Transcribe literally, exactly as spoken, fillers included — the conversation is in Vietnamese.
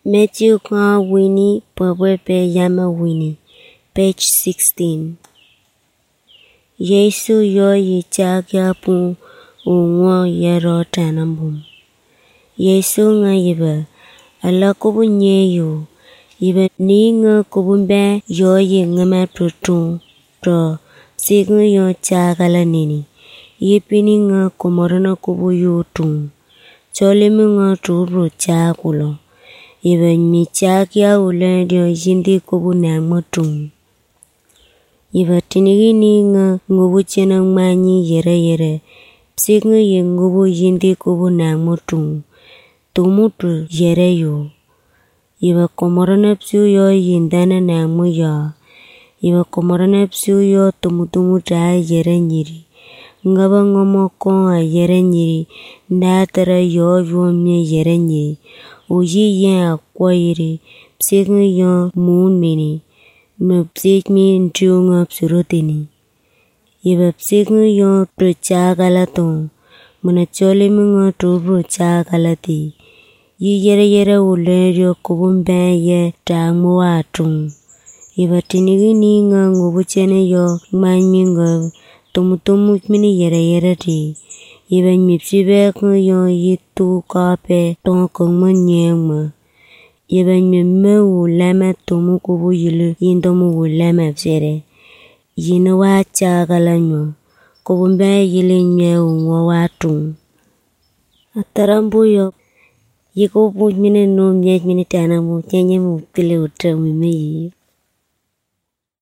Matthew Ka Winnie Pabwepe Yama Winnie, page sixteen. Yesu yo yichagya pu unwo yero tanambum. Yesu nga yiba ala kubu nyeyo yiba ni nga kubumbe yo yi ngama tutu to sigu yo chagala nini yipini nga kumorona kubu yutu cholimi nga turu chakulo yiba mi chagya ule dio yindi kubu nangmotu yiba tinigi ni nga ngubu chena ngmanyi yere yere sigu yi ngubu yindi kubu nangmotu tumutu yere yo yiba komorona psu yo yindana nangmo yo yiba komorona psu yo tumutumu ta yere nyiri ngaba ngomo ko a yere nyiri ndatara yo yomye yere nyiri uji yen akwa yiri psigu yo mun mini me psig mi ntiyo nga psurotini yiba psigu yo to chagala to muna chole mi nga tubro chagala ti yi yere yere ule yo kubumbe ye tangmo watung yiba tinigi ni nga ngubu chene yo ngmanyi nga tumutumu mini yere yere ti yiba nyipsibe ko yo yitu kape tong kongmo nyengma yiba nyemme wuleme tumu kubu yilu yindomu wuleme psere yina wa chagala nyo kubumbe yili nye unwo watung atarambu yo yikubu mine no myej mine tana mu chenye mu pile utra mu meyi